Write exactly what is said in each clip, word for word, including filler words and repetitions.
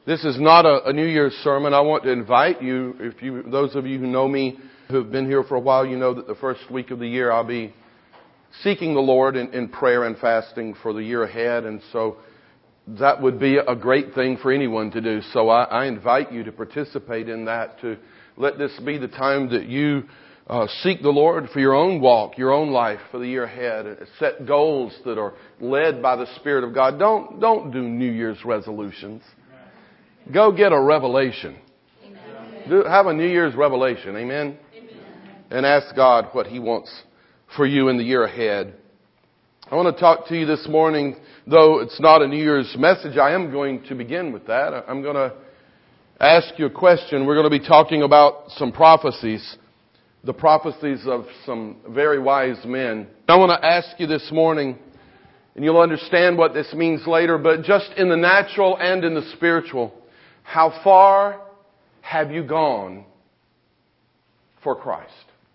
This is not a, a New Year's sermon. I want to invite you, if you, those of you who know me, who have been here for a while, you know that the first week of the year I'll be seeking the Lord in, in prayer and fasting for the year ahead. And so that would be a great thing for anyone to do. So I, I invite you to participate in that, to let this be the time that you uh, seek the Lord for your own walk, your own life for the year ahead. Set goals that are led by the Spirit of God. Don't, don't do New Year's resolutions. Go get a revelation. Do, have a New Year's revelation. Amen? Amen. And ask God what He wants for you in the year ahead. I want to talk to you this morning, though it's not a New Year's message. I am going to begin with that. I'm going to ask you a question. We're going to be talking about some prophecies, the prophecies of some very wise men. I want to ask you this morning, and you'll understand what this means later, but just in the natural and in the spiritual, how far have you gone for Christ?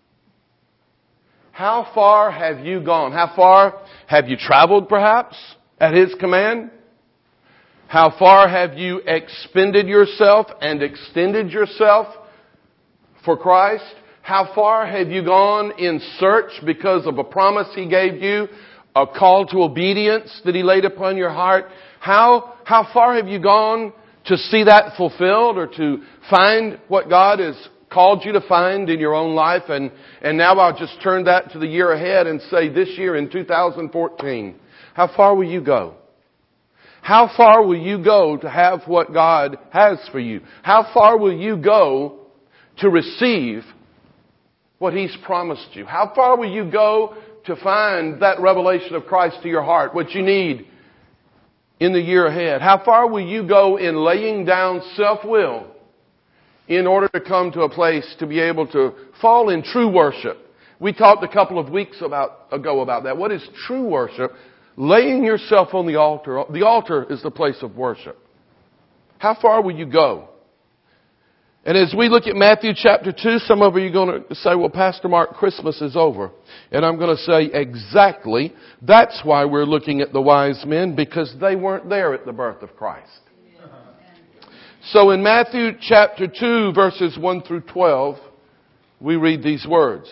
How far have you gone? How far have you traveled, perhaps, at His command? How far have you expended yourself and extended yourself for Christ? How far have you gone in search because of a promise He gave you, a call to obedience that He laid upon your heart? How, how far have you gone to see that fulfilled, or to find what God has called you to find in your own life? And, and now I'll just turn that to the year ahead and say, this year in two thousand fourteen, how far will you go? How far will you go to have what God has for you? How far will you go to receive what He's promised you? How far will you go to find that revelation of Christ to your heart, what you need in the year ahead? How far will you go in laying down self-will in order to come to a place to be able to fall in true worship? We talked a couple of weeks about, ago about that. What is true worship? Laying yourself on the altar. The altar is the place of worship. How far will you go? And as we look at Matthew chapter two, some of you are going to say, well, Pastor Mark, Christmas is over. And I'm going to say, exactly. That's why we're looking at the wise men, because they weren't there at the birth of Christ. So in Matthew chapter two, verses one through twelve, we read these words.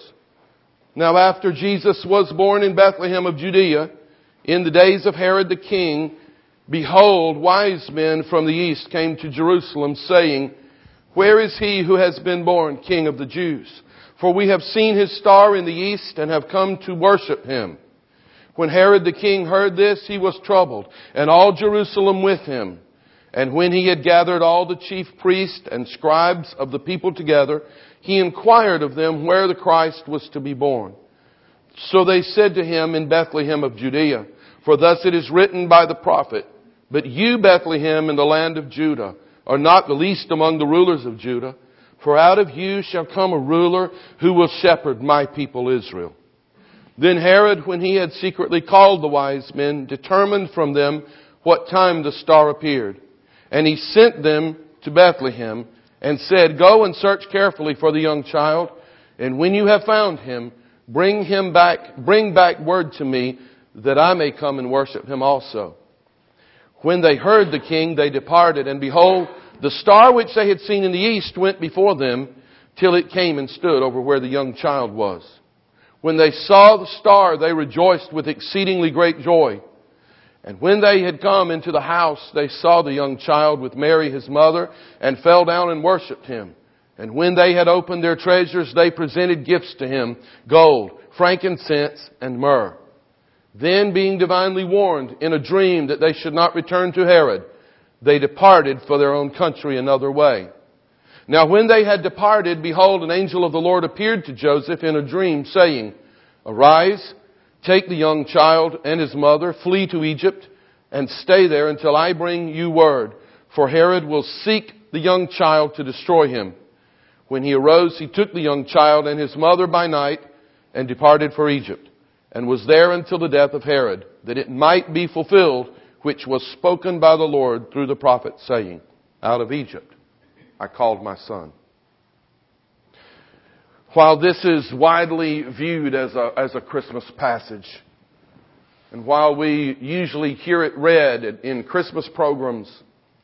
Now after Jesus was born in Bethlehem of Judea, in the days of Herod the king, behold, wise men from the east came to Jerusalem, saying, where is he who has been born King of the Jews? For we have seen his star in the east and have come to worship him. When Herod the king heard this, he was troubled, and all Jerusalem with him. And when he had gathered all the chief priests and scribes of the people together, he inquired of them where the Christ was to be born. So they said to him, in Bethlehem of Judea, for thus it is written by the prophet, but you, Bethlehem, in the land of Judah, are not the least among the rulers of Judah, for out of you shall come a ruler who will shepherd my people Israel. Then Herod, when he had secretly called the wise men, determined from them what time the star appeared. And he sent them to Bethlehem and said, go and search carefully for the young child, and when you have found him, bring him back, bring back word to me, that I may come and worship him also. When they heard the king, they departed, and behold, the star which they had seen in the east went before them, till it came and stood over where the young child was. When they saw the star, they rejoiced with exceedingly great joy. And when they had come into the house, they saw the young child with Mary his mother, and fell down and worshipped him. And when they had opened their treasures, they presented gifts to him, gold, frankincense, and myrrh. Then, being divinely warned in a dream that they should not return to Herod, they departed for their own country another way. Now when they had departed, behold, an angel of the Lord appeared to Joseph in a dream, saying, arise, take the young child and his mother, flee to Egypt, and stay there until I bring you word, for Herod will seek the young child to destroy him. When he arose, he took the young child and his mother by night, and departed for Egypt, and was there until the death of Herod, that it might be fulfilled, which was spoken by the Lord through the prophet, saying, out of Egypt I called my son. While this is widely viewed as a, as a Christmas passage, and while we usually hear it read in Christmas programs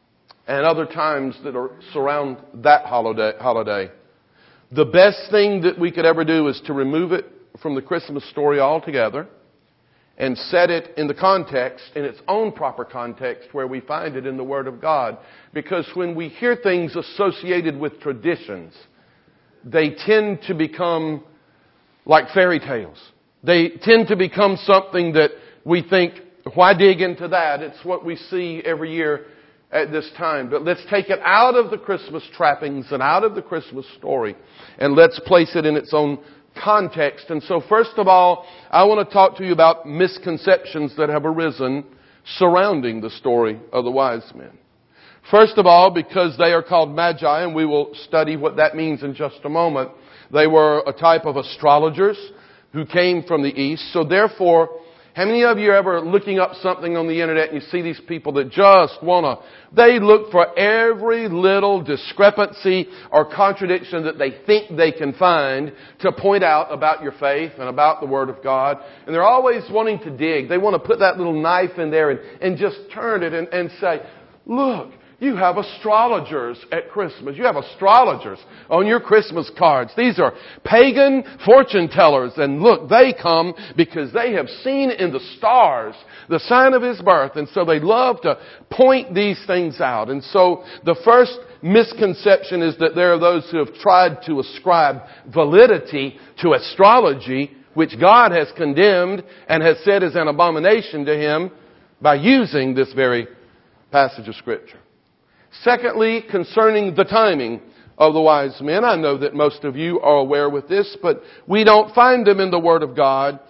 and other times that are, surround that holiday, holiday. The best thing that we could ever do is to remove it from the Christmas story altogether and set it in the context, in its own proper context, where we find it in the Word of God. Because when we hear things associated with traditions, they tend to become like fairy tales. They tend to become something that we think, why dig into that? It's what we see every year at this time. But let's take it out of the Christmas trappings and out of the Christmas story, and let's place it in its own context. And so first of all, I want to talk to you about misconceptions that have arisen surrounding the story of the wise men. First of all, because they are called magi, and we will study what that means in just a moment, they were a type of astrologers who came from the east. So therefore, how many of you are ever looking up something on the internet and you see these people that just want to, they look for every little discrepancy or contradiction that they think they can find to point out about your faith and about the Word of God. And they're always wanting to dig. They want to put that little knife in there and, and just turn it and, and say, look, you have astrologers at Christmas. You have astrologers on your Christmas cards. These are pagan fortune tellers. And look, they come because they have seen in the stars the sign of His birth. And so they love to point these things out. And so the first misconception is that there are those who have tried to ascribe validity to astrology, which God has condemned and has said is an abomination to Him, by using this very passage of Scripture. Secondly, concerning the timing of the wise men, I know that most of you are aware with this, but we don't find them in the Word of God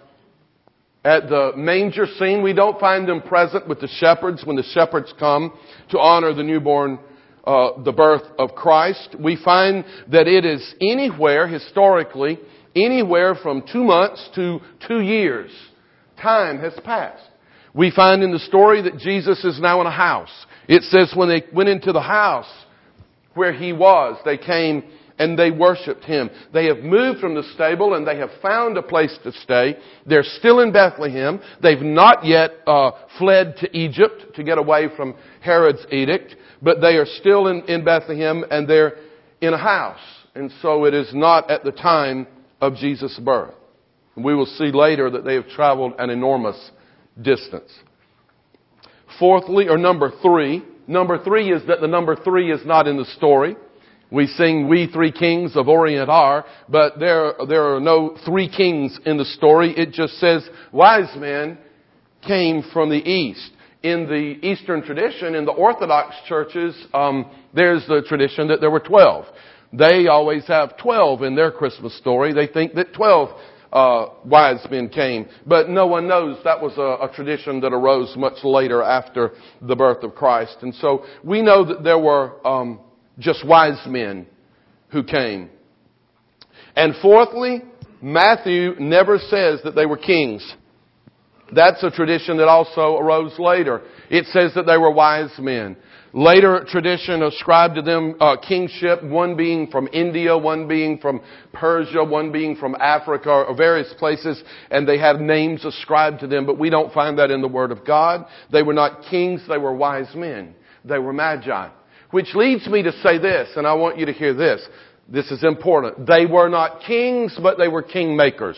at the manger scene. We don't find them present with the shepherds when the shepherds come to honor the newborn, uh, the birth of Christ. We find that it is anywhere, historically, anywhere from two months to two years. Time has passed. We find in the story that Jesus is now in a house. It says when they went into the house where He was, they came and they worshiped Him. They have moved from the stable and they have found a place to stay. They're still in Bethlehem. They've not yet uh, fled to Egypt to get away from Herod's edict, but they are still in, in Bethlehem and they're in a house. And so it is not at the time of Jesus' birth. We will see later that they have traveled an enormous distance. Fourthly, or number three, number three is that the number three is not in the story. We sing "We Three Kings of Orient Are," but there, there are no three kings in the story. It just says wise men came from the east. In the Eastern tradition, in the Orthodox churches, um, there's the tradition that there were twelve. They always have twelve in their Christmas story. They think that twelve Uh, wise men came. But no one knows that was a, a tradition that arose much later after the birth of Christ. And so we know that there were um, just wise men who came. And fourthly, Matthew never says that they were kings. That's a tradition that also arose later. It says that they were wise men. Later tradition ascribed to them uh, kingship, one being from India, one being from Persia, one being from Africa, or various places, and they have names ascribed to them, but we don't find that in the Word of God. They were not kings, they were wise men. They were magi. Which leads me to say this, and I want you to hear this. This is important. They were not kings, but they were kingmakers.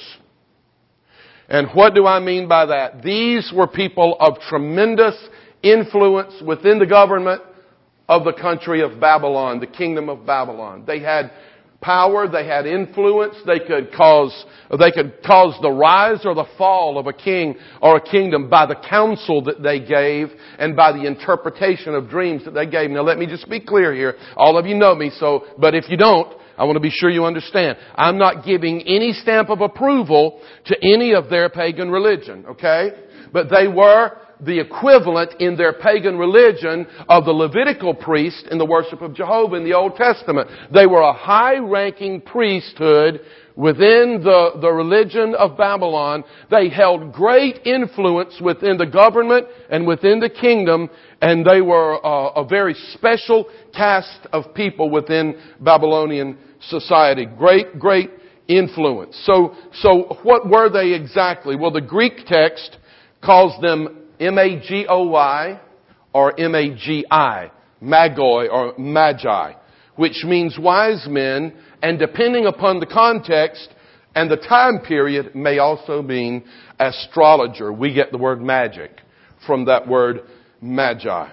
And what do I mean by that? These were people of tremendous influence within the government of the country of Babylon, the kingdom of Babylon. They had power, they had influence, they could cause, they could cause the rise or the fall of a king or a kingdom by the counsel that they gave and by the interpretation of dreams that they gave. Now let me just be clear here. All of you know me, so, but if you don't, I want to be sure you understand. I'm not giving any stamp of approval to any of their pagan religion, okay? But they were the equivalent in their pagan religion of the Levitical priest in the worship of Jehovah in the Old Testament. They were a high-ranking priesthood within the, the religion of Babylon. They held great influence within the government and within the kingdom, and they were a, a very special caste of people within Babylonian society. Great, great influence. So, so what were they exactly? Well, the Greek text calls them M A G O Y or M A G I. magoi or magi, which means wise men, and depending upon the context and the time period, may also mean astrologer. We get the word magic from that word magi.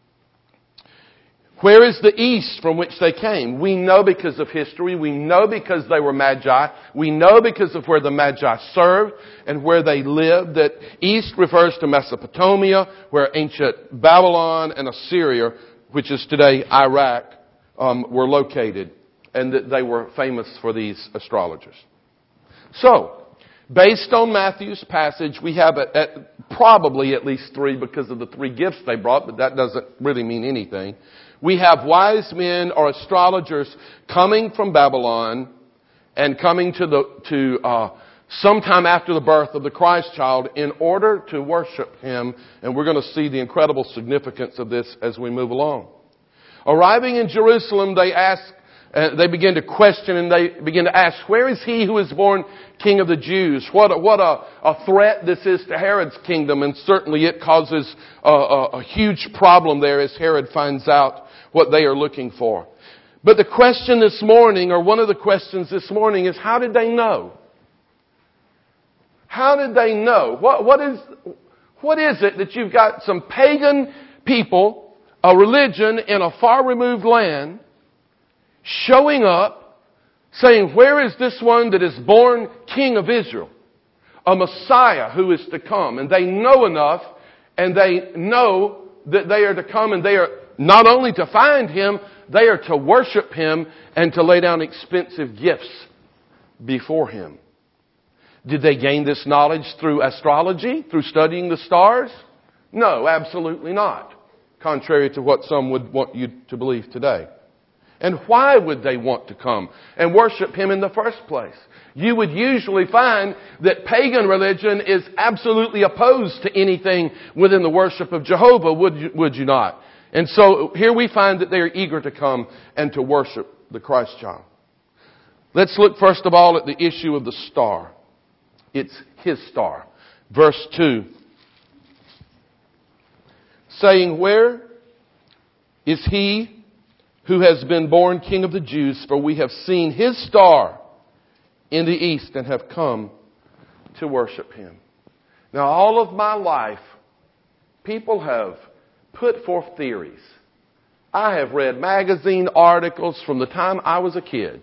Where is the east from which they came? We know because of history. We know because they were magi. We know because of where the magi served and where they lived that east refers to Mesopotamia, where ancient Babylon and Assyria, which is today Iraq, um, were located, and that they were famous for these astrologers. So, based on Matthew's passage, we have at, at probably at least three because of the three gifts they brought, but that doesn't really mean anything. We have wise men or astrologers coming from Babylon and coming to the to uh, sometime after the birth of the Christ child in order to worship Him. And we're going to see the incredible significance of this as we move along. Arriving in Jerusalem, they ask, uh, they begin to question and they begin to ask, where is He who is born King of the Jews? What a, what a, a threat this is to Herod's kingdom, and certainly it causes a, a, a huge problem there as Herod finds out what they are looking for. But the question this morning, or one of the questions this morning, is how did they know? How did they know? What, what is, what is it that you've got some pagan people, a religion in a far removed land, showing up, saying, where is this one that is born King of Israel? A Messiah who is to come. And they know enough, and they know that they are to come, and they are not only to find Him, they are to worship Him and to lay down expensive gifts before Him. Did they gain this knowledge through astrology, through studying the stars? No, absolutely not. Contrary to what some would want you to believe today. And why would they want to come and worship Him in the first place? You would usually find that pagan religion is absolutely opposed to anything within the worship of Jehovah, would you, would you not? And so here we find that they are eager to come and to worship the Christ child. Let's look first of all at the issue of the star. It's His star. Verse two. Saying, where is He who has been born King of the Jews? For we have seen His star in the east and have come to worship Him. Now, all of my life, people have put forth theories. I have read magazine articles from the time I was a kid.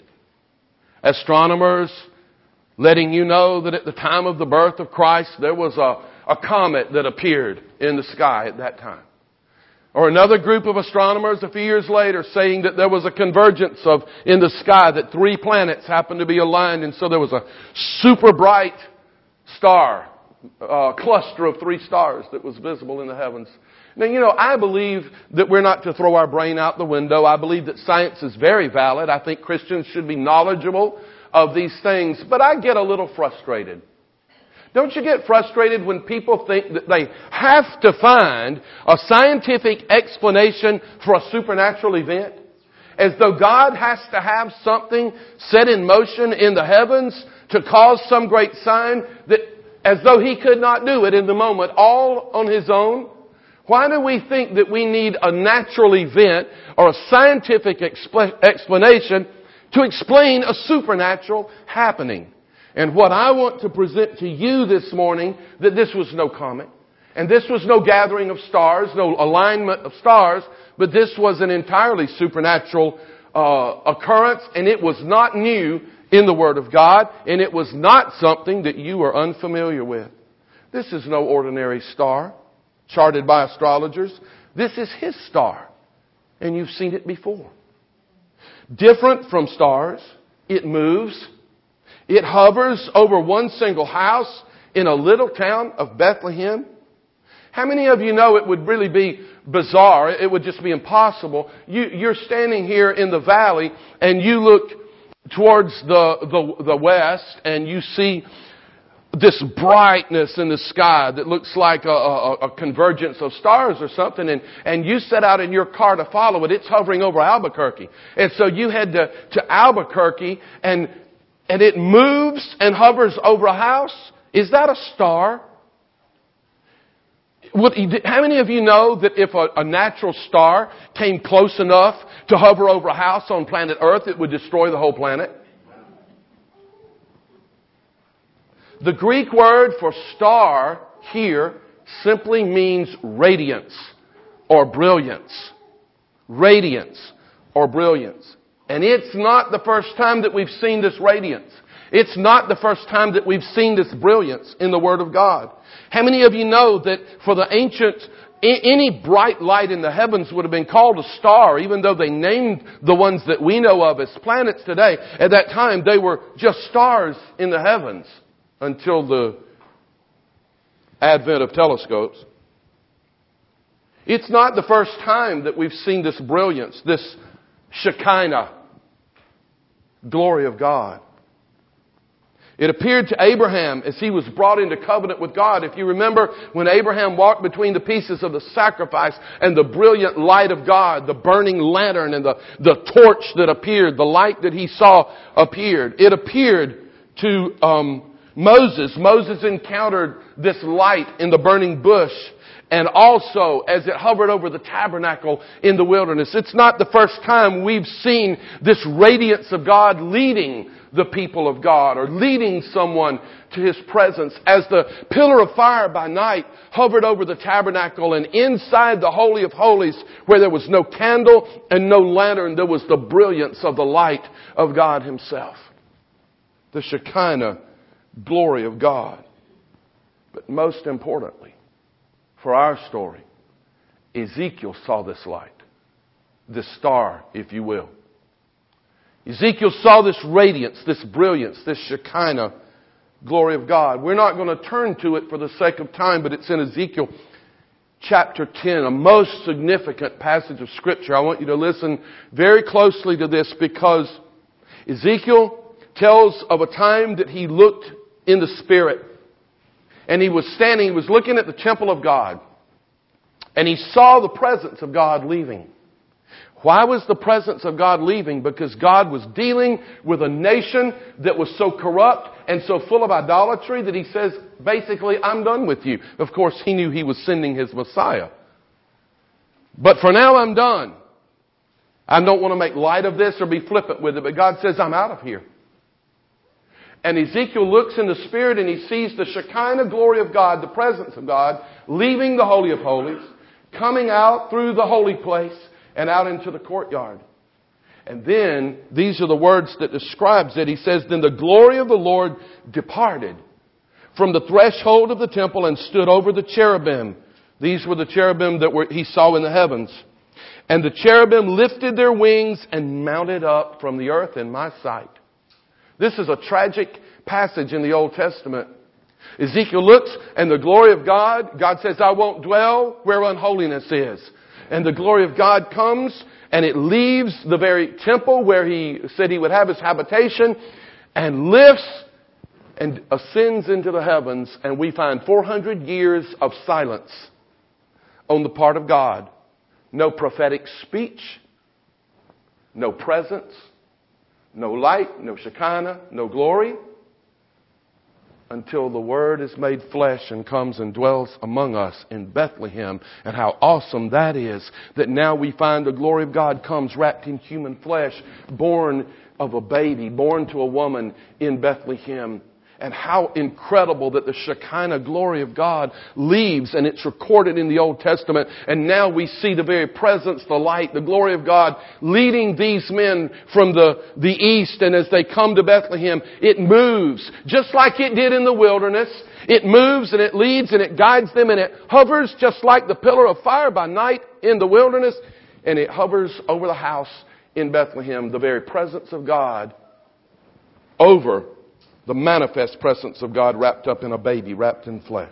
Astronomers letting you know that at the time of the birth of Christ, there was a, a comet that appeared in the sky at that time. Or another group of astronomers a few years later saying that there was a convergence of in the sky, that three planets happened to be aligned, and so there was a super bright star, a cluster of three stars that was visible in the heavens. Now, you know, I believe that we're not to throw our brain out the window. I believe that science is very valid. I think Christians should be knowledgeable of these things. But I get a little frustrated. Don't you get frustrated when people think that they have to find a scientific explanation for a supernatural event? As though God has to have something set in motion in the heavens to cause some great sign, that as though He could not do it in the moment all on His own. Why do we think that we need a natural event or a scientific expl- explanation to explain a supernatural happening? And what I want to present to you this morning, that this was no comet, and this was no gathering of stars, no alignment of stars, but this was an entirely supernatural uh, occurrence, and it was not new in the Word of God, and it was not something that you are unfamiliar with. This is no ordinary star charted by astrologers. This is His star, and you've seen it before. Different from stars, it moves. It hovers over one single house in a little town of Bethlehem. How many of you know it would really be bizarre? It would just be impossible. You, you're standing here in the valley and you look towards the, the, the west and you see this brightness in the sky that looks like a, a, a convergence of stars or something, and, and you set out in your car to follow it. It's hovering over Albuquerque. And so you head to, to Albuquerque and And it moves and hovers over a house. Is that a star? How many of you know that if a, a natural star came close enough to hover over a house on planet Earth, it would destroy the whole planet? The Greek word for star here simply means radiance or brilliance. Radiance or brilliance. And it's not the first time that we've seen this radiance. It's not the first time that we've seen this brilliance in the Word of God. How many of you know that for the ancients, any bright light in the heavens would have been called a star, even though they named the ones that we know of as planets today. At that time, they were just stars in the heavens until the advent of telescopes. It's not the first time that we've seen this brilliance, this Shekinah, glory of God. It appeared to Abraham as he was brought into covenant with God. If you remember when Abraham walked between the pieces of the sacrifice and the brilliant light of God, the burning lantern and the, the torch that appeared, the light that he saw appeared. It appeared to um, Moses. Moses encountered this light in the burning bush. And also as it hovered over the tabernacle in the wilderness. It's not the first time we've seen this radiance of God leading the people of God or leading someone to His presence. As the pillar of fire by night hovered over the tabernacle, and inside the Holy of Holies where there was no candle and no lantern, there was the brilliance of the light of God Himself. The Shekinah glory of God. But most importantly, for our story, Ezekiel saw this light. This star, if you will. Ezekiel saw this radiance, this brilliance, this Shekinah glory of God. We're not going to turn to it for the sake of time, but it's in Ezekiel chapter ten, a most significant passage of Scripture. I want you to listen very closely to this, because Ezekiel tells of a time that he looked in the Spirit. And he was standing, he was looking at the temple of God. And he saw the presence of God leaving. Why was the presence of God leaving? Because God was dealing with a nation that was so corrupt and so full of idolatry that He says, basically, I'm done with you. Of course, He knew He was sending His Messiah. But for now, I'm done. I don't want to make light of this or be flippant with it, but God says, I'm out of here. And Ezekiel looks in the Spirit and he sees the Shekinah glory of God, the presence of God, leaving the Holy of Holies, coming out through the holy place and out into the courtyard. And then, these are the words that describes it. He says, then the glory of the Lord departed from the threshold of the temple and stood over the cherubim. These were the cherubim that were, he saw in the heavens. And the cherubim lifted their wings and mounted up from the earth in my sight. This is a tragic passage in the Old Testament. Ezekiel looks and the glory of God, God says, I won't dwell where unholiness is. And the glory of God comes and it leaves the very temple where He said He would have His habitation and lifts and ascends into the heavens, and we find four hundred years of silence on the part of God. No prophetic speech, no presence, no light, no Shekinah, no glory, until the Word is made flesh and comes and dwells among us in Bethlehem. And how awesome that is, that now we find the glory of God comes wrapped in human flesh, born of a baby, born to a woman in Bethlehem. And how incredible that the Shekinah glory of God leaves, and it's recorded in the Old Testament. And now we see the very presence, the light, the glory of God leading these men from the, the east. And as they come to Bethlehem, it moves just like it did in the wilderness. It moves and it leads and it guides them and it hovers just like the pillar of fire by night in the wilderness. And it hovers over the house in Bethlehem, the very presence of God over the manifest presence of God wrapped up in a baby, wrapped in flesh.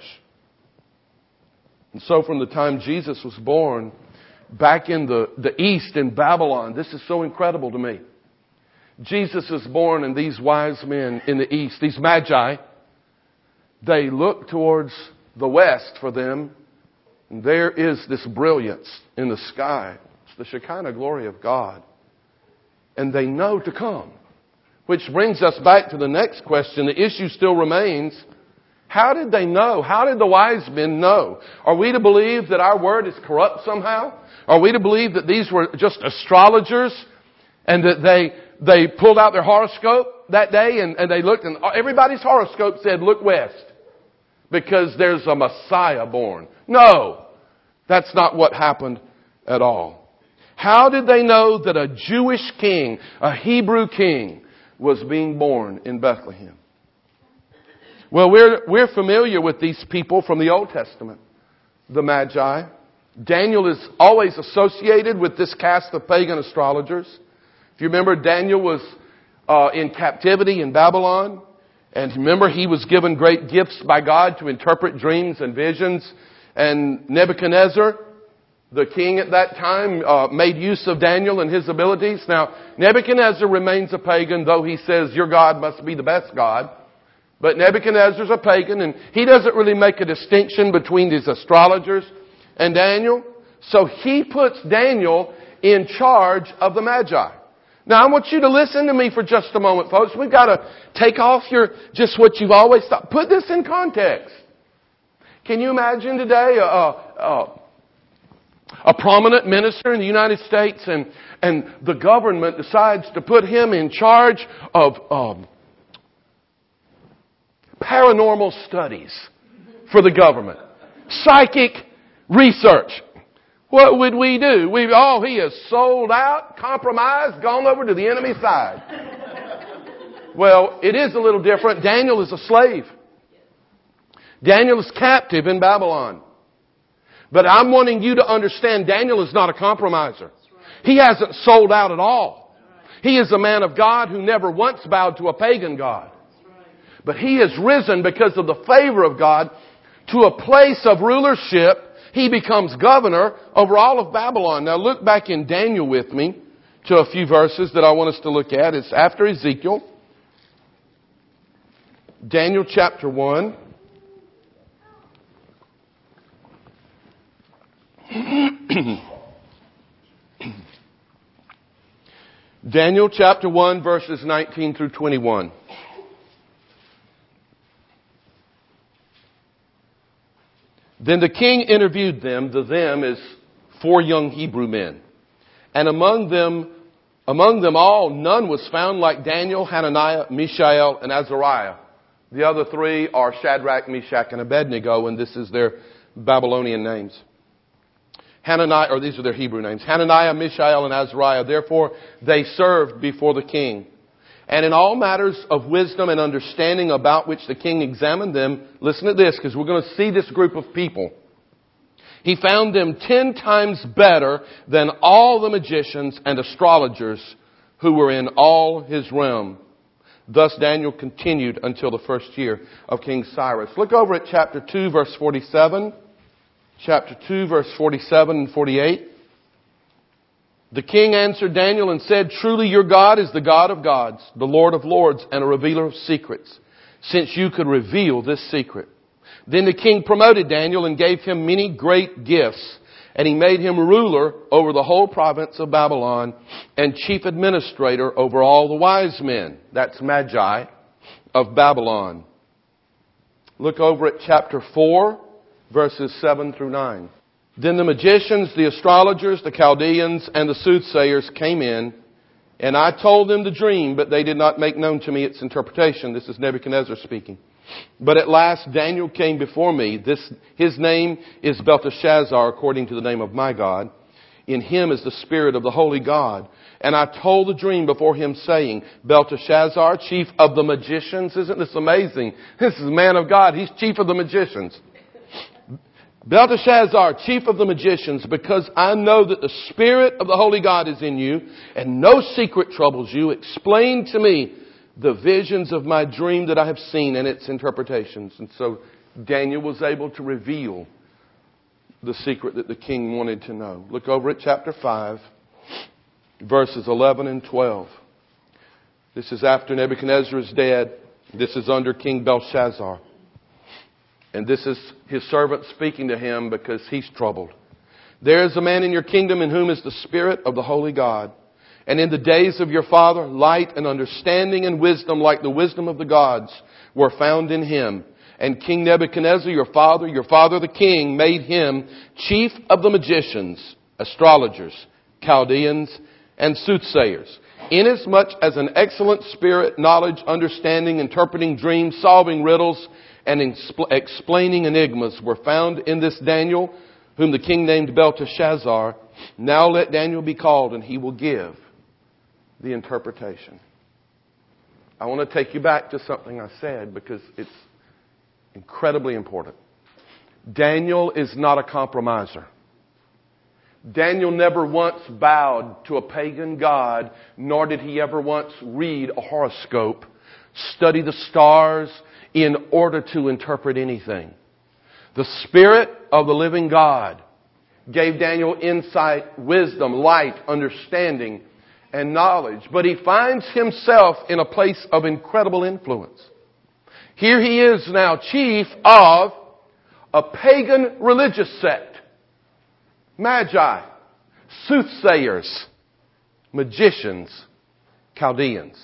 And so from the time Jesus was born, back in the, the east in Babylon, this is so incredible to me. Jesus is born and these wise men in the east, these magi, they look towards the west for them. And there is this brilliance in the sky. It's the Shekinah glory of God. And they know to come. Which brings us back to the next question. The issue still remains, How did they know? How did the wise men know? Are we to believe that our word is corrupt somehow? Are we to believe that these were just astrologers and that they they pulled out their horoscope that day and, and they looked and everybody's horoscope said, look west because there's a Messiah born? No, that's not what happened at all. How did they know that a Jewish king, a Hebrew king, was being born in Bethlehem? Well, we're, we're familiar with these people from the Old Testament, the Magi. Daniel is always associated with this caste of pagan astrologers. If you remember, Daniel was uh, in captivity in Babylon. And remember, he was given great gifts by God to interpret dreams and visions. And Nebuchadnezzar, the king at that time, uh, made use of Daniel and his abilities. Now, Nebuchadnezzar remains a pagan, though he says, your God must be the best God. But Nebuchadnezzar's a pagan, and he doesn't really make a distinction between these astrologers and Daniel. So he puts Daniel in charge of the Magi. Now I want you to listen to me for just a moment, folks. We've got to take off your, just what you've always thought. Put this in context. Can you imagine today a, a, a prominent minister in the United States and, and the government decides to put him in charge of um, paranormal studies for the government? Psychic research. What would we do? We, oh, he has sold out, compromised, gone over to the enemy side. Well, it is a little different. Daniel is a slave. Daniel is captive in Babylon. But I'm wanting you to understand Daniel is not a compromiser. He hasn't sold out at all. He is a man of God who never once bowed to a pagan god. But he has risen because of the favor of God to a place of rulership. He becomes governor over all of Babylon. Now look back in Daniel with me to a few verses that I want us to look at. It's after Ezekiel. Daniel chapter one. Daniel chapter one verses nineteen through twenty-one. Then the king interviewed them. The them is four young Hebrew men. And among them, among them all, none was found like Daniel, Hananiah, Mishael, and Azariah. The other three are Shadrach, Meshach, and Abednego, and this is their Babylonian names. Hananiah, or these are their Hebrew names. Hananiah, Mishael, and Azariah. Therefore, they served before the king. And in all matters of wisdom and understanding about which the king examined them, listen to this, because we're going to see this group of people. He found them ten times better than all the magicians and astrologers who were in all his realm. Thus Daniel continued until the first year of King Cyrus. Look over at chapter two, verse forty-seven. Chapter two, verse forty-seven and forty-eight. The king answered Daniel and said, truly your God is the God of gods, the Lord of lords, and a revealer of secrets, since you could reveal this secret. Then the king promoted Daniel and gave him many great gifts, and he made him ruler over the whole province of Babylon and chief administrator over all the wise men. That's Magi of Babylon. Look over at chapter four, verses seven through nine. Then the magicians, the astrologers, the Chaldeans, and the soothsayers came in, and I told them the dream, but they did not make known to me its interpretation. This is Nebuchadnezzar speaking. But at last Daniel came before me. This, his name is Belteshazzar, according to the name of my God. In him is the spirit of the holy God. And I told the dream before him, saying, Belteshazzar, chief of the magicians. Isn't this amazing? This is a man of God. He's chief of the magicians. Belteshazzar, chief of the magicians, because I know that the Spirit of the Holy God is in you, and no secret troubles you, explain to me the visions of my dream that I have seen and its interpretations. And so Daniel was able to reveal the secret that the king wanted to know. Look over at chapter five, verses eleven and twelve. This is after Nebuchadnezzar is dead. This is under King Belshazzar. And this is his servant speaking to him because he's troubled. There is a man in your kingdom in whom is the Spirit of the Holy God. And in the days of your father, light and understanding and wisdom like the wisdom of the gods were found in him. And King Nebuchadnezzar, your father, your father the king, made him chief of the magicians, astrologers, Chaldeans, and soothsayers, inasmuch as an excellent spirit, knowledge, understanding, interpreting dreams, solving riddles, and expl- explaining enigmas were found in this Daniel, whom the king named Belteshazzar. Now let Daniel be called, and he will give the interpretation. I want to take you back to something I said because it's incredibly important. Daniel is not a compromiser. Daniel never once bowed to a pagan god, nor did he ever once read a horoscope, study the stars in order to interpret anything. The Spirit of the living God gave Daniel insight, wisdom, light, understanding, and knowledge. But he finds himself in a place of incredible influence. Here he is now chief of a pagan religious sect. Magi, soothsayers, magicians, Chaldeans.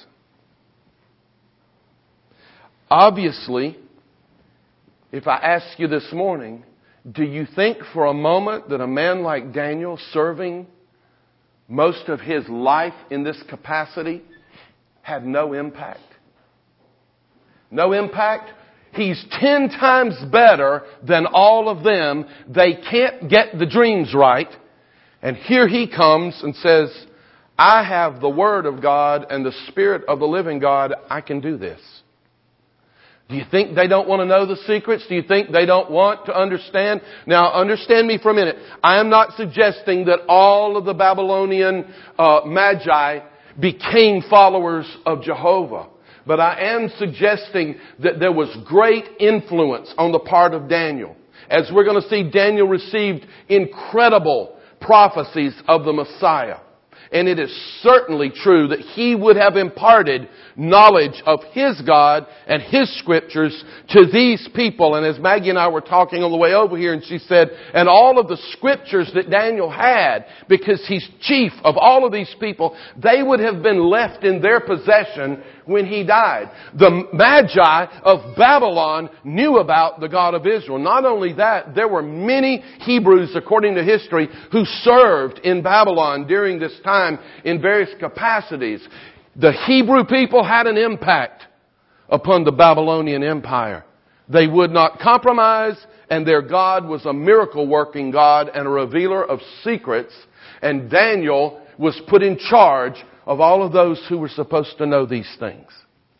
Obviously, if I ask you this morning, do you think for a moment that a man like Daniel, serving most of his life in this capacity, had no impact? No impact? He's ten times better than all of them. They can't get the dreams right. And here he comes and says, I have the Word of God and the Spirit of the living God. I can do this. Do you think they don't want to know the secrets? Do you think they don't want to understand? Now, understand me for a minute. I am not suggesting that all of the Babylonian uh, magi became followers of Jehovah. But I am suggesting that there was great influence on the part of Daniel. As we're going to see, Daniel received incredible prophecies of the Messiah. And it is certainly true that he would have imparted knowledge of his God and his scriptures to these people. And as Maggie and I were talking on the way over here, and she said, and all of the scriptures that Daniel had, because he's chief of all of these people, they would have been left in their possession when he died. The Magi of Babylon knew about the God of Israel. Not only that, there were many Hebrews, according to history, who served in Babylon during this time in various capacities. The Hebrew people had an impact upon the Babylonian Empire. They would not compromise, and their God was a miracle-working God and a revealer of secrets. And Daniel was put in charge of all of those who were supposed to know these things.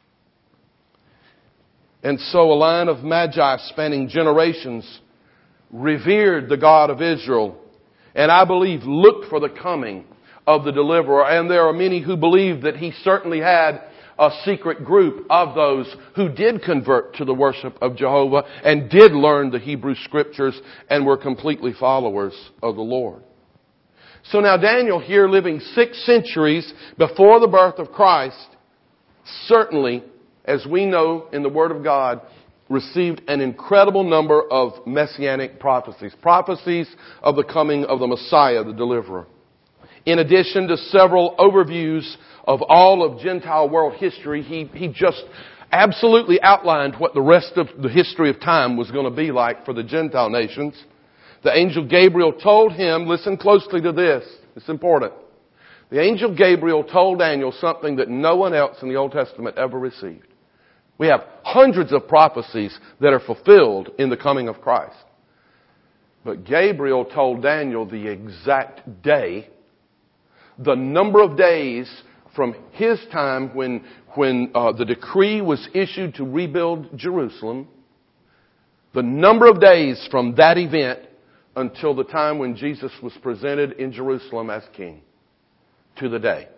And so a line of magi spanning generations revered the God of Israel, and I believe looked for the coming of the deliverer. And there are many who believe that he certainly had a secret group of those who did convert to the worship of Jehovah and did learn the Hebrew scriptures and were completely followers of the Lord. So now Daniel, here living six centuries before the birth of Christ, certainly, as we know in the Word of God, received an incredible number of messianic prophecies. Prophecies of the coming of the Messiah, the deliverer. In addition to several overviews of all of Gentile world history, he, he just absolutely outlined what the rest of the history of time was going to be like for the Gentile nations. The angel Gabriel told him, listen closely to this, it's important. The angel Gabriel told Daniel something that no one else in the Old Testament ever received. We have hundreds of prophecies that are fulfilled in the coming of Christ. But Gabriel told Daniel the exact day, the number of days from his time when, when uh, the decree was issued to rebuild Jerusalem, the number of days from that event until the time when Jesus was presented in Jerusalem as king, to the day.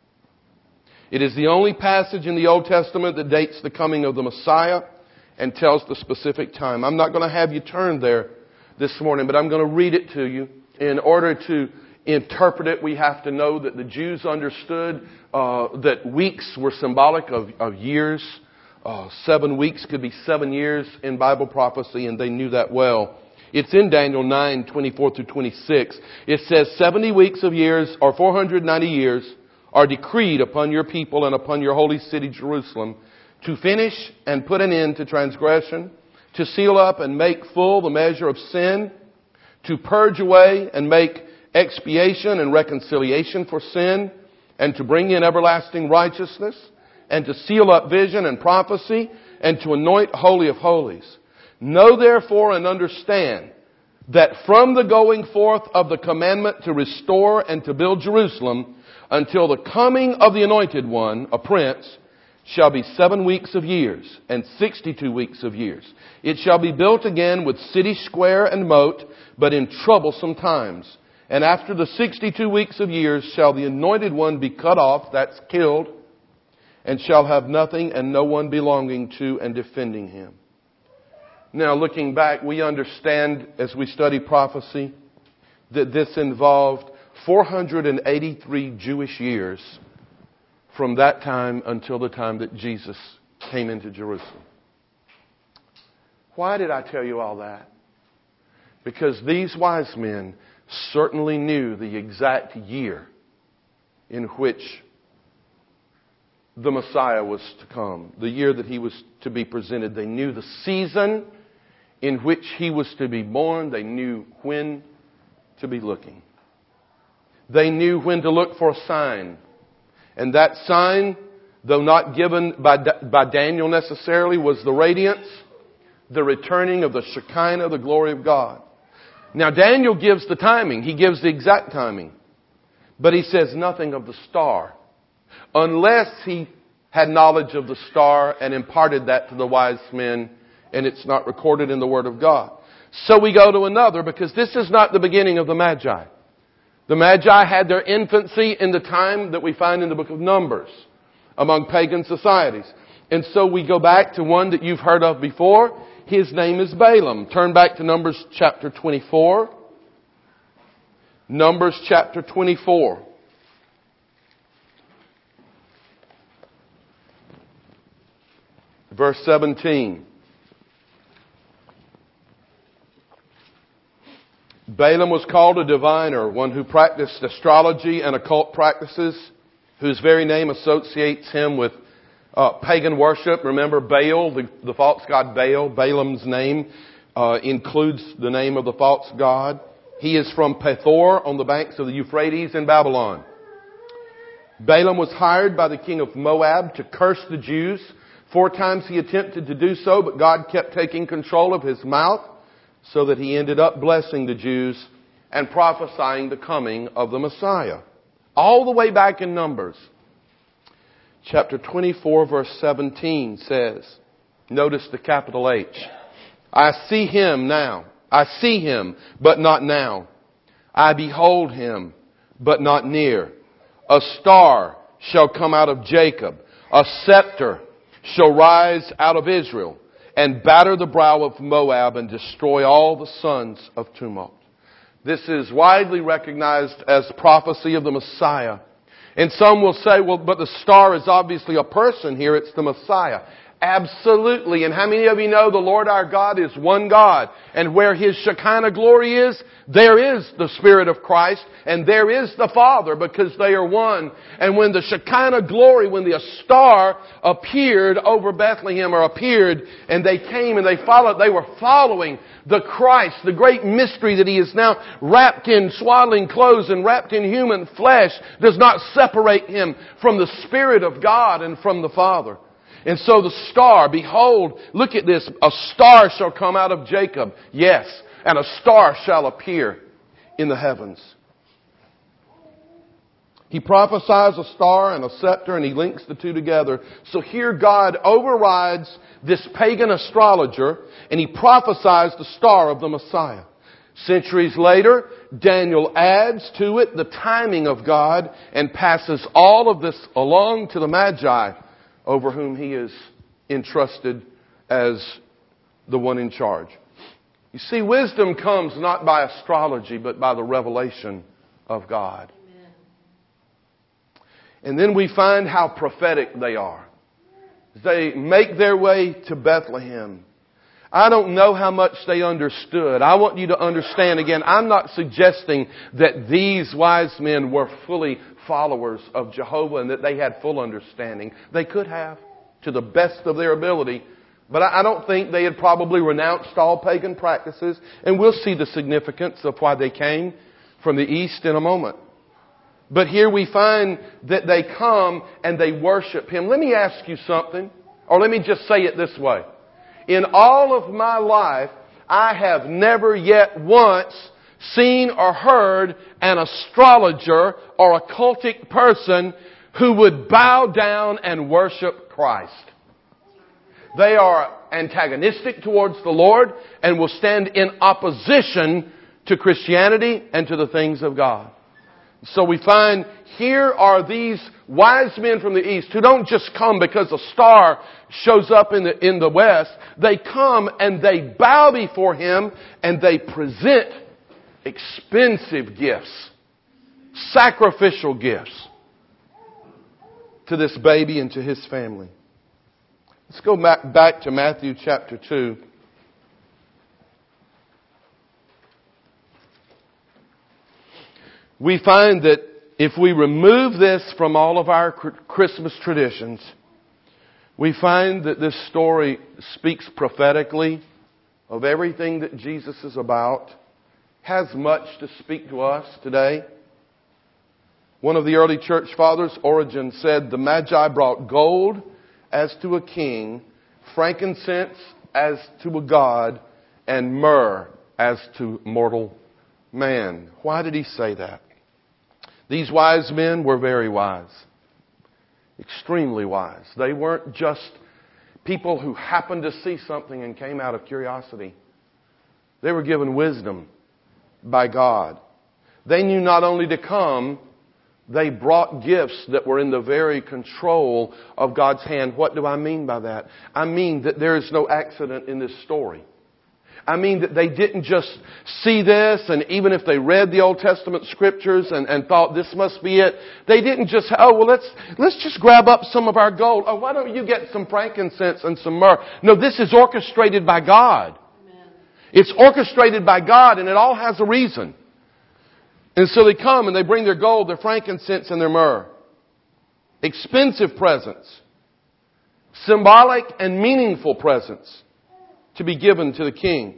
It is the only passage in the Old Testament that dates the coming of the Messiah and tells the specific time. I'm not going to have you turn there this morning, but I'm going to read it to you. In order to interpret it, we have to know that the Jews understood uh, that weeks were symbolic of, of years. Uh, seven weeks could be seven years in Bible prophecy, and they knew that well. It's in Daniel nine, twenty-four through twenty-six. It says, seventy weeks of years, or four hundred ninety years, are decreed upon your people and upon your holy city Jerusalem to finish and put an end to transgression to seal up and make full the measure of sin, to purge away and make expiation and reconciliation for sin, and to bring in everlasting righteousness, and to seal up vision and prophecy, and to anoint Holy of Holies. Know therefore and understand that from the going forth of the commandment to restore and to build Jerusalem until the coming of the Anointed One, a Prince, shall be seven weeks of years and sixty-two weeks of years. It shall be built again with city square and moat, but in troublesome times. And after the sixty-two weeks of years shall the Anointed One be cut off, that's killed, and shall have nothing and no one belonging to and defending him. Now, looking back, we understand as we study prophecy that this involved four hundred eighty-three Jewish years from that time until the time that Jesus came into Jerusalem. Why did I tell you all that? Because these wise men certainly knew the exact year in which the Messiah was to come, the year that he was to be presented. They knew the season in which he was to be born. They knew when to be looking. They knew when to look for a sign. And that sign, though not given by, by Daniel necessarily, was the radiance, the returning of the Shekinah, the glory of God. Now Daniel gives the timing. He gives the exact timing. But he says nothing of the star. Unless he had knowledge of the star and imparted that to the wise men, and it's not recorded in the Word of God. So we go to another, because this is not the beginning of the Magi. The Magi had their infancy in the time that we find in the book of Numbers among pagan societies. And so we go back to one that you've heard of before. His name is Balaam. Turn back to Numbers chapter twenty-four. Numbers chapter twenty-four. Verse seventeen. Balaam was called a diviner, one who practiced astrology and occult practices, whose very name associates him with uh, pagan worship. Remember Baal, the, the false god Baal. Balaam's name uh, includes the name of the false god. He is from Pethor on the banks of the Euphrates in Babylon. Balaam was hired by the king of Moab to curse the Jews. Four times he attempted to do so, but God kept taking control of his mouth, so that he ended up blessing the Jews and prophesying the coming of the Messiah. All the way back in Numbers. Chapter twenty-four verse seventeen says, notice the capital H. I see him now. I see him, but not now. I behold him, but not near. A star shall come out of Jacob. A scepter shall rise out of Israel, and batter the brow of Moab and destroy all the sons of tumult. This is widely recognized as prophecy of the Messiah. And some will say, well, but the star is obviously a person here. It's the Messiah. Absolutely. And how many of you know the Lord our God is one God? And where His Shekinah glory is, there is the Spirit of Christ, and there is the Father, because they are one. And when the Shekinah glory, when the star appeared over Bethlehem, or appeared, and they came and they followed, they were following the Christ, the great mystery that He is now wrapped in swaddling clothes and wrapped in human flesh, does not separate Him from the Spirit of God and from the Father. And so the star, behold, look at this, a star shall come out of Jacob. Yes, and a star shall appear in the heavens. He prophesies a star and a scepter, and he links the two together. So here God overrides this pagan astrologer, and he prophesies the star of the Messiah. Centuries later, Daniel adds to it the timing of God and passes all of this along to the Magi, over whom he is entrusted as the one in charge. You see, wisdom comes not by astrology, but by the revelation of God. Amen. And then we find how prophetic they are. They make their way to Bethlehem. I don't know how much they understood. I want you to understand again, I'm not suggesting that these wise men were fully followers of Jehovah and that they had full understanding. They could have, to the best of their ability, But I don't think they had probably renounced all pagan practices. And we'll see the significance of why they came from the east in a moment. But here we find that they come and they worship Him. Let me ask you something. Or let me just say it this way. In all of my life, I have never yet once seen or heard an astrologer or occultic person who would bow down and worship Christ. They are antagonistic towards the Lord and will stand in opposition to Christianity and to the things of God. So we find here are these wise men from the east who don't just come because a star shows up in the, in the west. They come and they bow before Him and they present expensive gifts, sacrificial gifts to this baby and to His family. Let's go back, back to Matthew chapter two. We find that if we remove this from all of our Christmas traditions, we find that this story speaks prophetically of everything that Jesus is about, has much to speak to us today. One of the early church fathers, Origen, said, "The Magi brought gold as to a king, frankincense as to a god, and myrrh as to mortal man." Why did he say that? These wise men were very wise. Extremely wise. They weren't just people who happened to see something and came out of curiosity. They were given wisdom by God. They knew not only to come, they brought gifts that were in the very control of God's hand. What do I mean by that? I mean that there is no accident in this story. I mean that they didn't just see this, and even if they read the Old Testament scriptures and, and thought this must be it, they didn't just, oh, well, let's, let's just grab up some of our gold. Oh, why don't you get some frankincense and some myrrh? No, this is orchestrated by God. Amen. It's orchestrated by God, and it all has a reason. And so they come and they bring their gold, their frankincense, and their myrrh. Expensive presents. Symbolic and meaningful presents to be given to the king.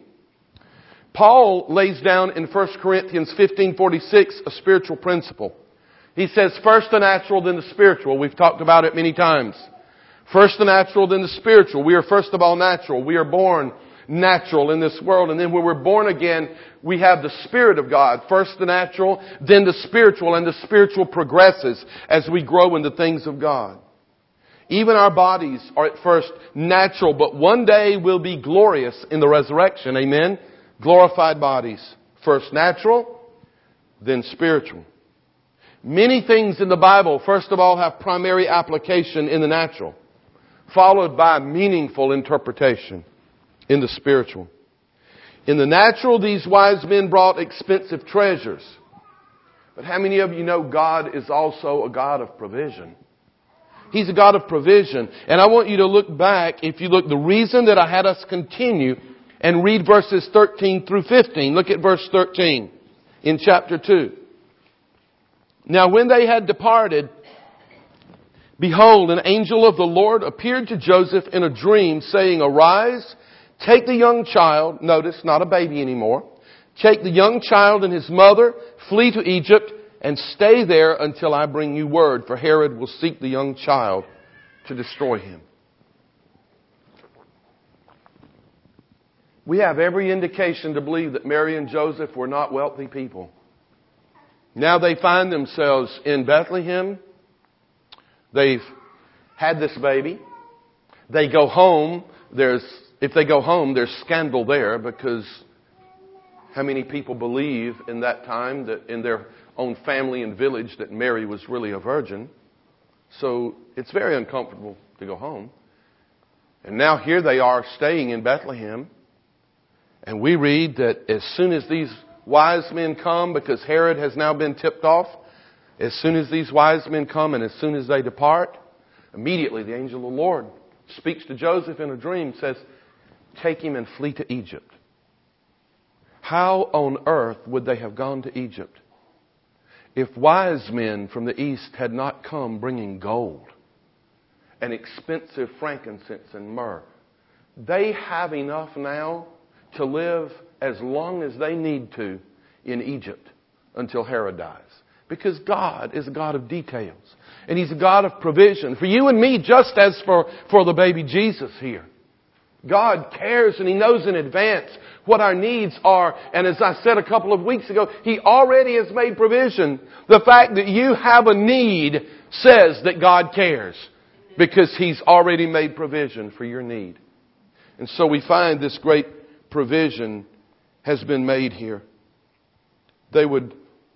Paul lays down in First Corinthians fifteen forty-six a spiritual principle. He says, first the natural, then the spiritual. We've talked about it many times. First the natural, then the spiritual. We are first of all natural. We are born natural in this world. And then when we're born again, we have the Spirit of God. First the natural, then the spiritual. And the spiritual progresses as we grow in the things of God. Even our bodies are at first natural, but one day will be glorious in the resurrection. Amen? Glorified bodies. First natural, then spiritual. Many things in the Bible, first of all, have primary application in the natural, followed by meaningful interpretation in the spiritual. In the natural, these wise men brought expensive treasures. But how many of you know God is also a God of provision? He's a God of provision. And I want you to look back, if you look, the reason that I had us continue and read verses thirteen through fifteen. Look at verse thirteen in chapter two. Now when they had departed, behold, an angel of the Lord appeared to Joseph in a dream, saying, Arise, take the young child, notice, not a baby anymore, take the young child and his mother, flee to Egypt, and stay there until I bring you word, for Herod will seek the young child to destroy him. We have every indication to believe that Mary and Joseph were not wealthy people. Now they find themselves in Bethlehem. They've had this baby. They go home. There's, if they go home, there's scandal there, because how many people believe in that time that in their own family and village that Mary was really a virgin? So it's very uncomfortable to go home. And now here they are staying in Bethlehem. And we read that as soon as these wise men come, because Herod has now been tipped off, as soon as these wise men come and as soon as they depart, immediately the angel of the Lord speaks to Joseph in a dream, says, take him and flee to Egypt. How on earth would they have gone to Egypt if wise men from the east had not come bringing gold and expensive frankincense and myrrh they have enough now to live as long as they need to in Egypt until Herod dies. Because God is a God of details. And He's a God of provision for you and me, just as for, for the baby Jesus here. God cares and He knows in advance what our needs are. And as I said a couple of weeks ago, He already has made provision. The fact that you have a need says that God cares, because He's already made provision for your need. And so we find this great provision has been made here. They would,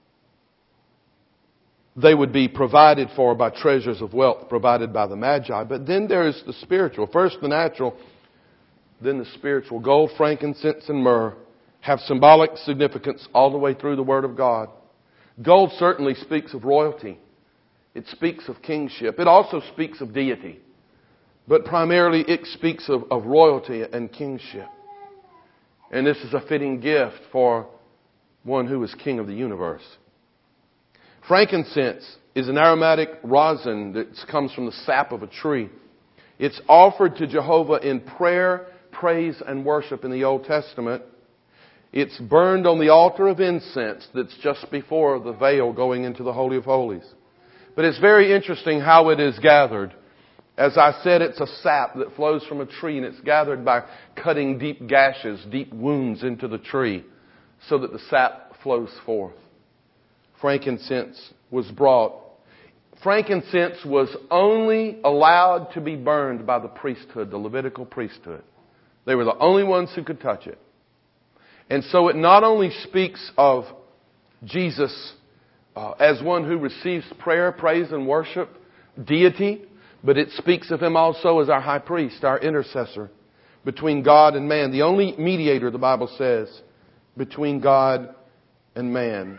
they would be provided for by treasures of wealth provided by the Magi. But then there is the spiritual. First the natural, then the spiritual. Gold, frankincense, and myrrh have symbolic significance all the way through the Word of God. Gold certainly speaks of royalty. It speaks of kingship. It also speaks of deity. But primarily it speaks of, of royalty and kingship. And this is a fitting gift for one who is king of the universe. Frankincense is an aromatic rosin that comes from the sap of a tree. It's offered to Jehovah in prayer, praise, and worship in the Old Testament. It's burned on the altar of incense that's just before the veil going into the Holy of Holies. But it's very interesting how it is gathered. As I said, it's a sap that flows from a tree, and it's gathered by cutting deep gashes, deep wounds into the tree, so that the sap flows forth. Frankincense was brought. Frankincense was only allowed to be burned by the priesthood, the Levitical priesthood. They were the only ones who could touch it. And so it not only speaks of Jesus uh, as one who receives prayer, praise, and worship, deity, but it speaks of Him also as our high priest, our intercessor between God and man. The only mediator, the Bible says, between God and man.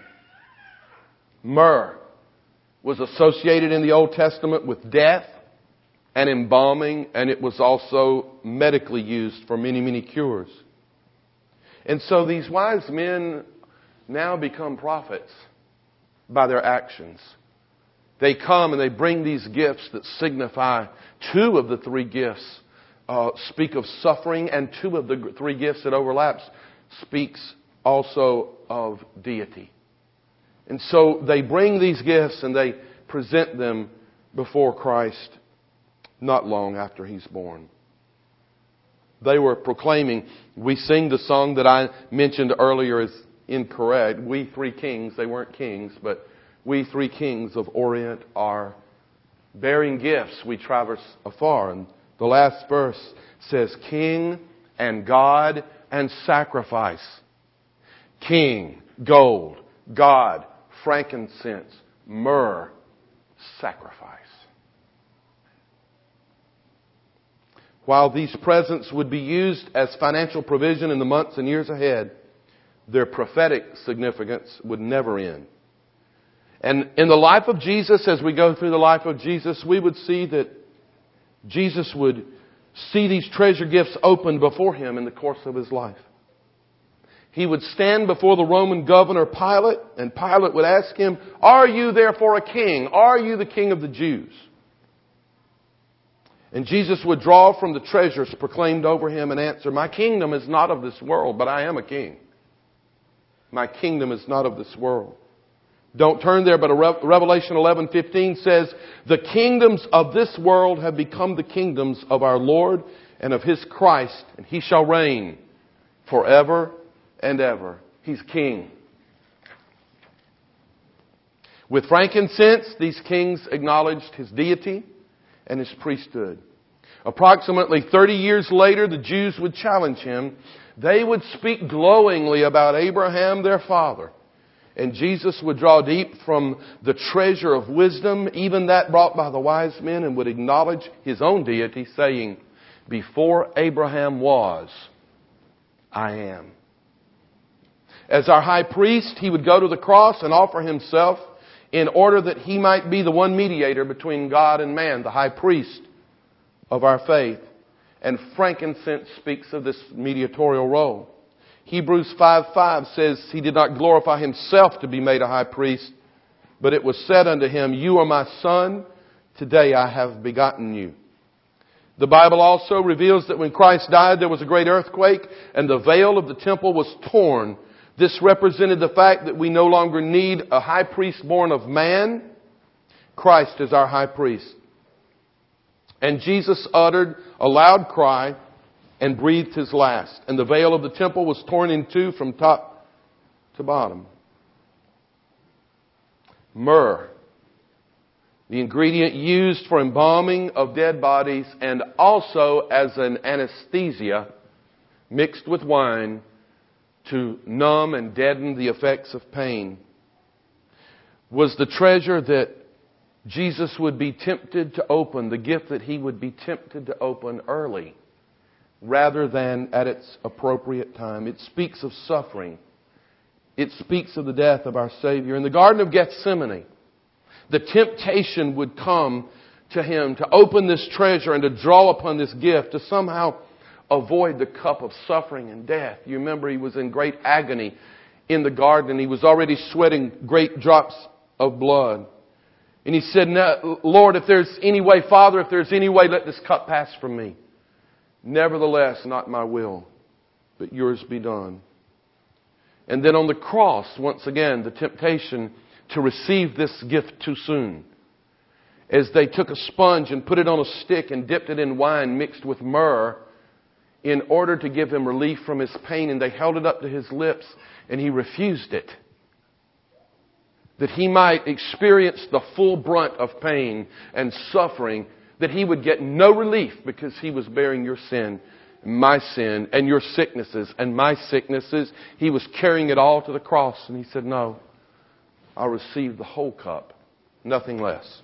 Myrrh was associated in the Old Testament with death and embalming, and it was also medically used for many, many cures. And so these wise men now become prophets by their actions. They come and they bring these gifts that signify two of the three gifts uh, speak of suffering, and two of the three gifts that overlaps speaks also of deity. And so they bring these gifts and they present them before Christ not long after He's born. They were proclaiming, we sing the song that I mentioned earlier is incorrect. We three kings, they weren't kings, but we three kings of Orient are bearing gifts. We traverse afar. And the last verse says, King and God and sacrifice. King, gold, God, frankincense, myrrh, sacrifice. While these presents would be used as financial provision in the months and years ahead, their prophetic significance would never end. And in the life of Jesus, as we go through the life of Jesus, we would see that Jesus would see these treasure gifts opened before Him in the course of His life. He would stand before the Roman governor Pilate, and Pilate would ask Him, are you therefore a king? Are you the King of the Jews? And Jesus would draw from the treasures proclaimed over Him and answer, my kingdom is not of this world, but I am a king. My kingdom is not of this world. Don't turn there, but Revelation eleven fifteen says, the kingdoms of this world have become the kingdoms of our Lord and of His Christ, and He shall reign forever and ever. He's king. With frankincense, these kings acknowledged His deity and His priesthood. Approximately thirty years later, the Jews would challenge Him. They would speak glowingly about Abraham, their father. And Jesus would draw deep from the treasure of wisdom, even that brought by the wise men, and would acknowledge His own deity, saying, before Abraham was, I am. As our high priest, He would go to the cross and offer Himself in order that He might be the one mediator between God and man, the high priest of our faith. And frankincense speaks of this mediatorial role. Hebrews five five says He did not glorify Himself to be made a high priest, but it was said unto Him, you are my son, today I have begotten you. The Bible also reveals that when Christ died, there was a great earthquake and the veil of the temple was torn. This represented the fact that we no longer need a high priest born of man. Christ is our high priest. And Jesus uttered a loud cry and breathed His last. And the veil of the temple was torn in two from top to bottom. Myrrh, the ingredient used for embalming of dead bodies and also as an anesthesia mixed with wine to numb and deaden the effects of pain, was the treasure that Jesus would be tempted to open, the gift that He would be tempted to open early rather than at its appropriate time. It speaks of suffering. It speaks of the death of our Savior. In the Garden of Gethsemane, the temptation would come to Him to open this treasure and to draw upon this gift to somehow avoid the cup of suffering and death. You remember He was in great agony in the garden and He was already sweating great drops of blood. And He said, no, Lord, if there's any way, Father, if there's any way, let this cup pass from me. Nevertheless, not my will, but yours be done. And then on the cross, once again, the temptation to receive this gift too soon. As they took a sponge and put it on a stick and dipped it in wine mixed with myrrh in order to give Him relief from His pain. And they held it up to His lips and He refused it. That He might experience the full brunt of pain and suffering. That He would get no relief because He was bearing your sin, my sin, and your sicknesses and my sicknesses. He was carrying it all to the cross. And He said, no, I'll receive the whole cup, nothing less.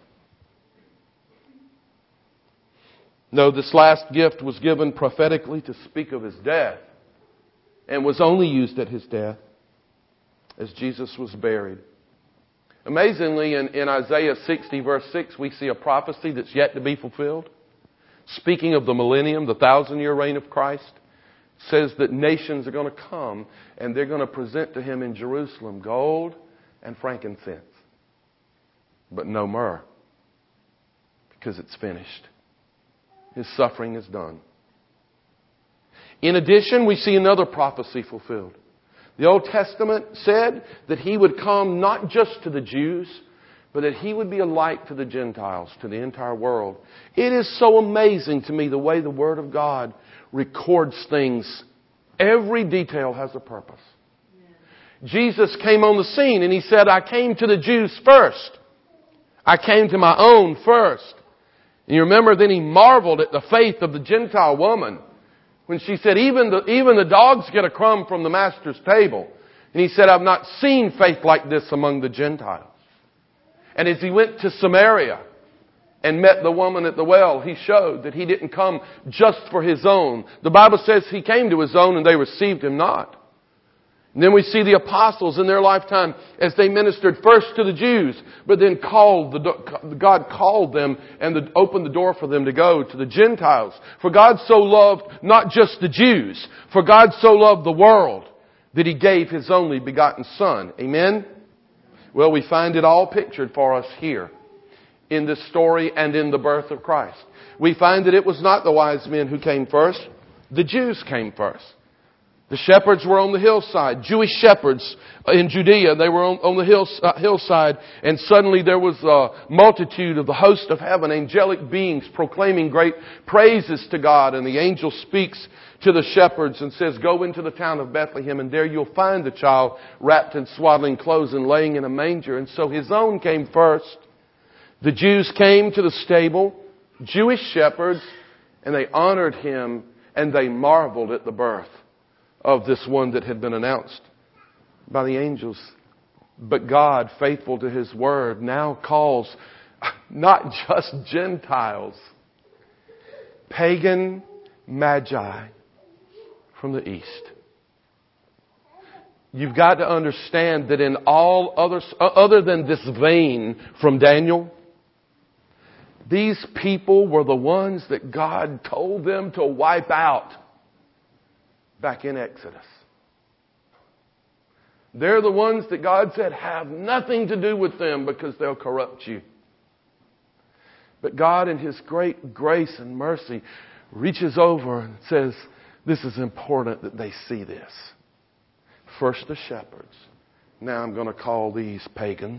No, this last gift was given prophetically to speak of His death and was only used at His death as Jesus was buried. Amazingly, in, in Isaiah sixty verse six, we see a prophecy that's yet to be fulfilled. Speaking of the millennium, the thousand year reign of Christ, says that nations are going to come and they're going to present to Him in Jerusalem gold and frankincense, but no myrrh, because it's finished. His suffering is done. In addition, we see another prophecy fulfilled. The Old Testament said that He would come not just to the Jews, but that He would be a light to the Gentiles, to the entire world. It is so amazing to me the way the Word of God records things. Every detail has a purpose. Jesus came on the scene and He said, I came to the Jews first. I came to my own first. And you remember then He marveled at the faith of the Gentile woman when she said, even the, even the dogs get a crumb from the Master's table. And He said, I've not seen faith like this among the Gentiles. And as He went to Samaria and met the woman at the well, He showed that He didn't come just for His own. The Bible says He came to His own and they received Him not. And then we see the apostles in their lifetime as they ministered first to the Jews, but then called the, God called them and the, opened the door for them to go to the Gentiles. For God so loved not just the Jews, for God so loved the world that He gave His only begotten Son. Amen? Well, we find it all pictured for us here in this story and in the birth of Christ. We find that it was not the wise men who came first. The Jews came first. The shepherds were on the hillside. Jewish shepherds in Judea, they were on, on the hill, uh, hillside. And suddenly there was a multitude of the host of heaven, angelic beings proclaiming great praises to God. And the angel speaks to the shepherds and says, go into the town of Bethlehem and there you'll find the child wrapped in swaddling clothes and laying in a manger. And so His own came first. The Jews came to the stable, Jewish shepherds, and they honored Him and they marveled at the birth of this one that had been announced by the angels. But God, faithful to His word, now calls not just Gentiles, pagan magi from the east. You've got to understand that in all others, other than this vein from Daniel, these people were the ones that God told them to wipe out back in Exodus. They're the ones that God said have nothing to do with them because they'll corrupt you. But God in His great grace and mercy reaches over and says, this is important that they see this. First the shepherds. Now I'm going to call these pagans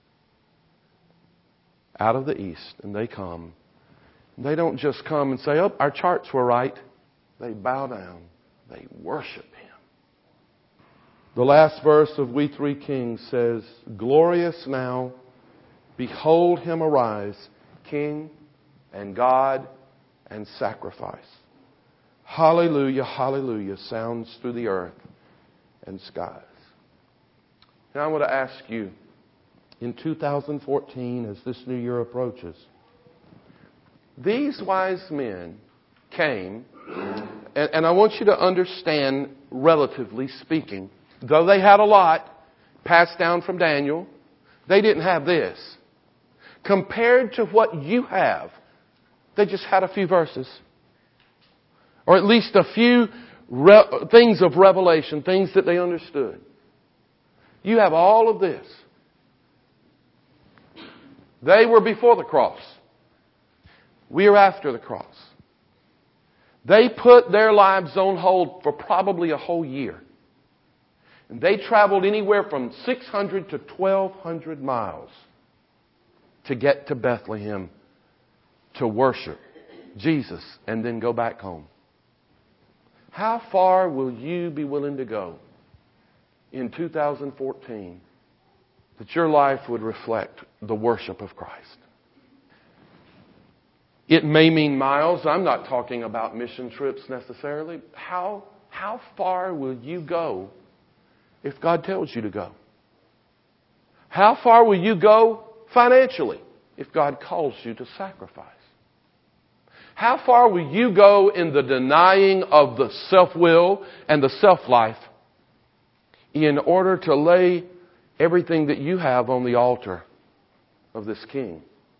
out of the east, and they come. They don't just come and say, oh, our charts were right. They bow down. They worship Him. The last verse of We Three Kings says, glorious now, behold Him arise, King and God and sacrifice. Hallelujah, hallelujah sounds through the earth and skies. Now I want to ask you, in two thousand fourteen, as this new year approaches, these wise men came, and, and I want you to understand, relatively speaking, though they had a lot passed down from Daniel, they didn't have this. Compared to what you have, they just had a few verses. Or at least a few re- things of revelation, things that they understood. You have all of this. They were before the cross. We are after the cross. They put their lives on hold for probably a whole year. And they traveled anywhere from six hundred to twelve hundred miles to get to Bethlehem to worship Jesus and then go back home. How far will you be willing to go in two thousand fourteen that your life would reflect the worship of Christ? It may mean miles. I'm not talking about mission trips necessarily. How, how far will you go if God tells you to go? How far will you go financially if God calls you to sacrifice? How far will you go in the denying of the self-will and the self-life in order to lay everything that you have on the altar of this King?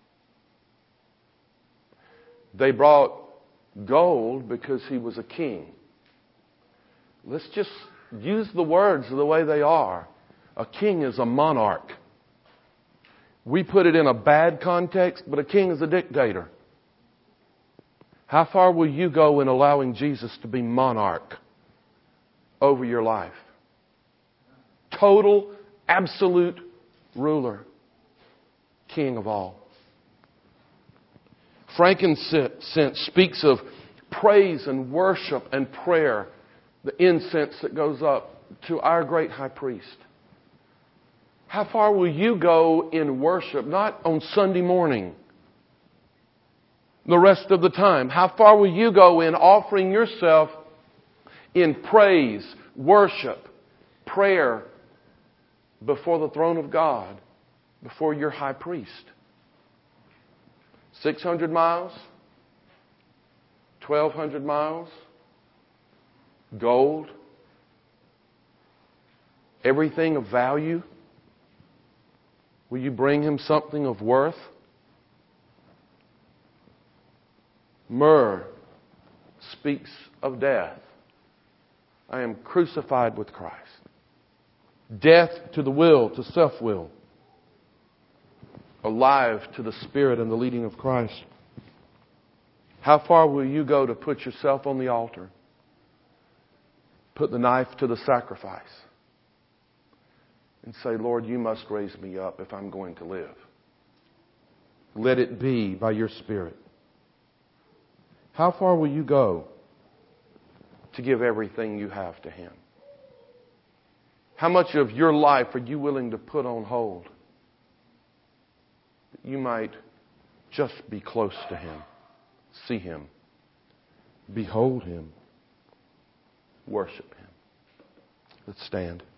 They brought gold because He was a king. Let's just use the words the way they are. A king is a monarch. We put it in a bad context, but a king is a dictator. How far will you go in allowing Jesus to be monarch over your life? Total, absolute ruler. King of all. Frankincense speaks of praise and worship and prayer. The incense that goes up to our great high priest. How far will you go in worship? Not on Sunday morning. The rest of the time. How far will you go in offering yourself in praise, worship, prayer before the throne of God, before your high priest? six hundred miles? twelve hundred miles? Gold? Everything of value? Will you bring Him something of worth? Myrrh speaks of death. I am crucified with Christ. Death to the will, to self-will. Alive to the Spirit and the leading of Christ. How far will you go to put yourself on the altar? Put the knife to the sacrifice. And say, Lord, you must raise me up if I'm going to live. Let it be by your Spirit. How far will you go to give everything you have to Him? How much of your life are you willing to put on hold? That you might just be close to Him, see Him, behold Him, worship Him. Let's stand.